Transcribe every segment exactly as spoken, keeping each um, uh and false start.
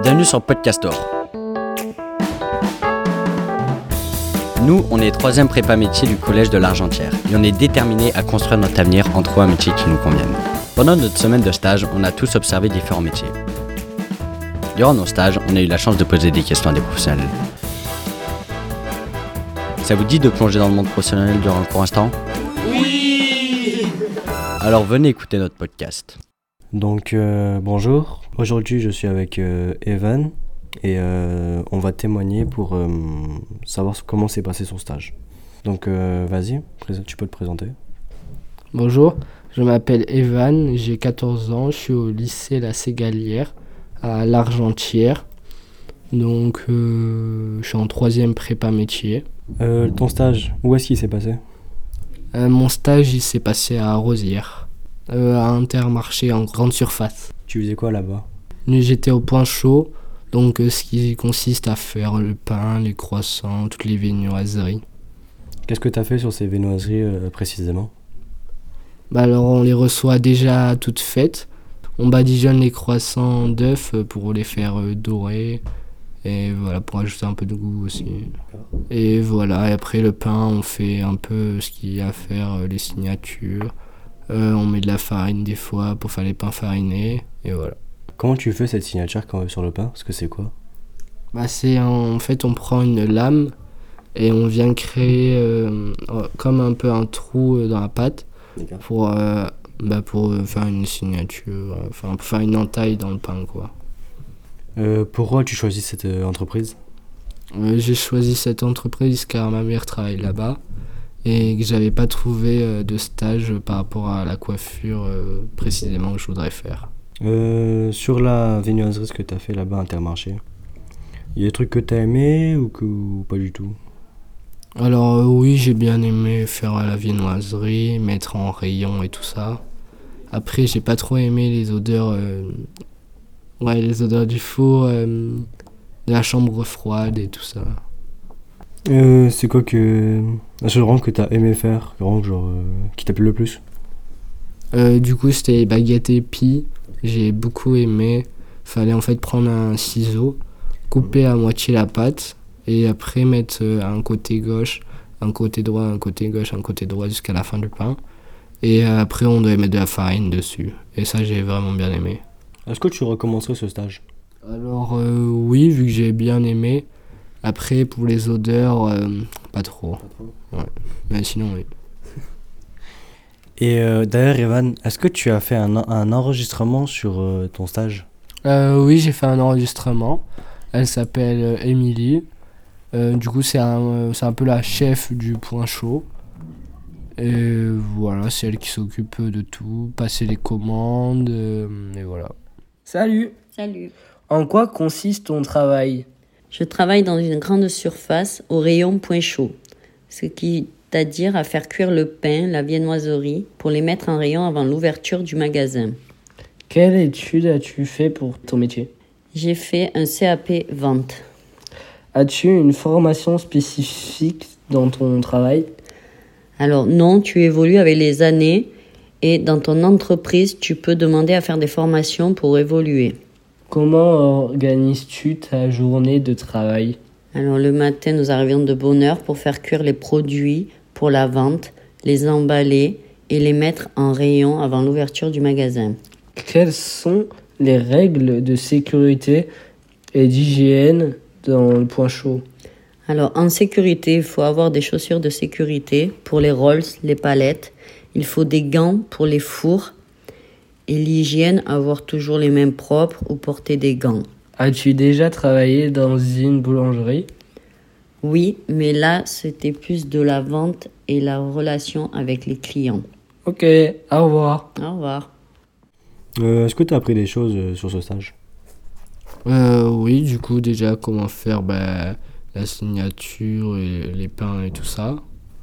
Bienvenue sur Podcastor. Nous, on est troisième prépa métier du collège de l'Argentière et on est déterminés à construire notre avenir en trouvant un métier qui nous convienne. Pendant notre semaine de stage, on a tous observé différents métiers. Durant nos stages, on a eu la chance de poser des questions à des professionnels. Ça vous dit de plonger dans le monde professionnel durant un court instant ? Oui ! Alors venez écouter notre podcast. Donc euh, bonjour, aujourd'hui je suis avec euh, Evan et euh, on va témoigner pour euh, savoir comment s'est passé son stage. Donc euh, vas-y, tu peux te présenter. Bonjour, je m'appelle Evan, j'ai quatorze ans, je suis au lycée La Ségalière à l'Argentière. Donc euh, je suis en troisième prépa métier. Euh, ton stage, où est-ce qu'il s'est passé ? euh, Mon stage il s'est passé à Rosières, euh, à Intermarché en grande surface. Tu faisais quoi là-bas ? J'étais au point chaud, donc euh, ce qui consiste à faire le pain, les croissants, toutes les viennoiseries. Qu'est-ce que tu as fait sur ces viennoiseries euh, précisément ? Bah alors on les reçoit déjà toutes faites. On badigeonne les croissants d'œufs pour les faire euh, dorer. Et voilà, pour ajouter un peu de goût aussi. Et voilà, et après le pain, on fait un peu ce qu'il y a à faire, euh, les signatures. Euh, on met de la farine des fois pour faire les pains farinés. Et voilà. Comment tu fais cette signature quand, sur le pain ? Parce que c'est quoi ? Bah c'est en fait, on prend une lame et on vient créer euh, comme un peu un trou dans la pâte pour, euh, bah pour faire une signature, enfin pour faire une entaille dans le pain, quoi. Euh, pourquoi tu choisis cette euh, entreprise ? euh, J'ai choisi cette entreprise car ma mère travaille là-bas et que j'avais pas trouvé euh, de stage par rapport à la coiffure euh, précisément que je voudrais faire. Euh, sur la viennoiserie, ce que tu as fait là-bas à Intermarché, il y a des trucs que tu as aimé ou, que, ou pas du tout ? Alors euh, oui, j'ai bien aimé faire la viennoiserie, mettre en rayon et tout ça. Après, j'ai pas trop aimé les odeurs... Euh, Ouais, les odeurs du four, euh, de la chambre froide et tout ça. Euh, c'est quoi que... la seule rang que t'as aimé faire, rang genre, euh, qui t'a plu le plus ? euh, Du coup, c'était les baguettes épis. J'ai beaucoup aimé. Fallait en fait prendre un ciseau, couper à moitié la pâte et après mettre un côté gauche, un côté droit, un côté gauche, un côté droit jusqu'à la fin du pain. Et après, on devait mettre de la farine dessus. Et ça, j'ai vraiment bien aimé. Est-ce que tu recommencerais ce stage ? Alors euh, oui, vu que j'ai bien aimé. Après, pour les odeurs, euh, pas trop. Pas trop. Ouais. Mais sinon, oui. Et euh, d'ailleurs, Evan, est-ce que tu as fait un, un enregistrement sur euh, ton stage ? euh, Oui, j'ai fait un enregistrement. Elle s'appelle euh, Émilie. Euh, du coup, c'est un, euh, c'est un peu la chef du point chaud. Et voilà, c'est elle qui s'occupe de tout, passer les commandes, euh, et voilà. Salut. Salut. En quoi consiste ton travail ? Je travaille dans une grande surface au rayon point chaud, ce qui c'est-à-dire à faire cuire le pain, la viennoiserie, pour les mettre en rayon avant l'ouverture du magasin. Quelle étude as-tu fait pour ton métier ? J'ai fait un C A P vente. As-tu une formation spécifique dans ton travail ? Alors non, tu évolues avec les années et dans ton entreprise, tu peux demander à faire des formations pour évoluer. Comment organises-tu ta journée de travail ? Alors le matin, nous arrivions de bonne heure pour faire cuire les produits pour la vente, les emballer et les mettre en rayon avant l'ouverture du magasin. Quelles sont les règles de sécurité et d'hygiène dans le point chaud ? Alors en sécurité, il faut avoir des chaussures de sécurité pour les rolls, les palettes. Il faut des gants pour les fours. Et l'hygiène, avoir toujours les mains propres ou porter des gants. As-tu déjà travaillé dans une boulangerie ? Oui, mais là, c'était plus de la vente et la relation avec les clients. Ok, au revoir. Au revoir. Euh, est-ce que tu as appris des choses euh, sur ce stage ? Euh, oui, du coup, déjà, comment faire bah, la signature et les pains et tout ça.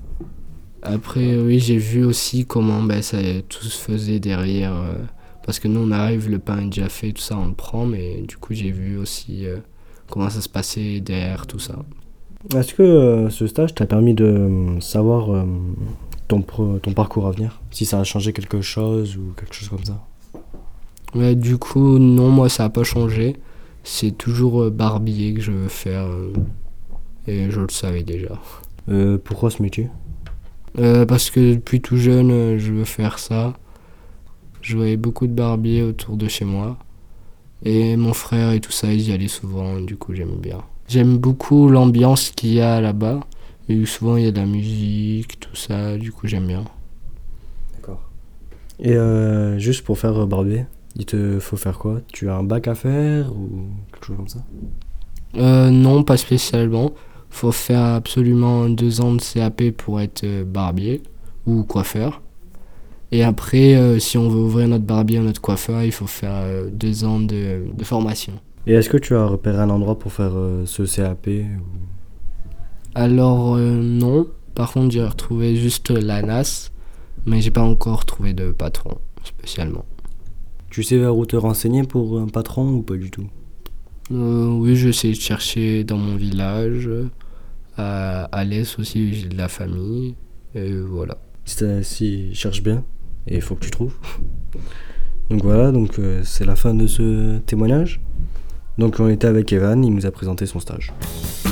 Après, oui, j'ai vu aussi comment bah, ça, tout se faisait derrière. Euh, parce que nous, on arrive, le pain est déjà fait, tout ça, on le prend. Mais du coup, j'ai vu aussi euh, comment ça se passait derrière tout ça. Est-ce que euh, ce stage t'a permis de euh, savoir euh, ton, pro, ton parcours à venir ? Si ça a changé quelque chose ou quelque chose comme ça ? Ouais, du coup, non, moi, ça n'a pas changé. c'est toujours euh, barbier que je veux faire. euh, et je le savais déjà. Euh, pourquoi ce métier? Euh, parce que depuis tout jeune, euh, je veux faire ça. Je voyais beaucoup de barbiers autour de chez moi. Et mon frère et tout ça, ils y allaient souvent, du coup j'aime bien. J'aime beaucoup l'ambiance qu'il y a là-bas. Et souvent il y a de la musique, tout ça, du coup j'aime bien. D'accord. Et euh, juste pour faire barbier, il te faut faire quoi? Tu as un bac à faire ou quelque chose comme ça? Euh, non, pas spécialement. Faut faire absolument deux ans de C A P pour être euh, barbier ou coiffeur. Et après, euh, si on veut ouvrir notre barbier ou notre coiffeur, il faut faire euh, deux ans de, de formation. Et est-ce que tu as repéré un endroit pour faire euh, ce C A P ou... Alors euh, non, par contre j'ai retrouvé juste l'A N A S, mais j'ai pas encore trouvé de patron spécialement. Tu sais vers où te renseigner pour un patron ou pas du tout? Euh, oui, j'essaie de chercher dans mon village, à, à l'Est aussi j'ai de la famille, et voilà. Si, t'as- si cherche bien, et il faut que tu trouves. Donc voilà, donc euh, c'est la fin de ce témoignage. Donc on était avec Evan, il nous a présenté son stage.